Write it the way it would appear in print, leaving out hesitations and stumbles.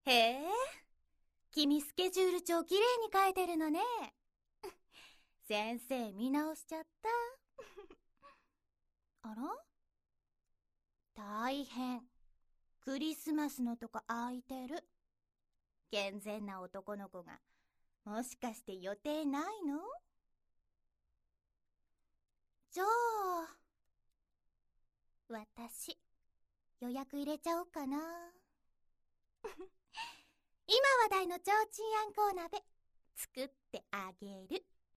へえ、君スケジュール帳きれいに書いてるのね。先生見直しちゃった。あら？大変。クリスマスのとか空いてる。健全な男の子が、もしかして予定ないの？じゃあ、私、予約入れちゃおうかな。今話題のちょうちんあんこう鍋、作ってあげる。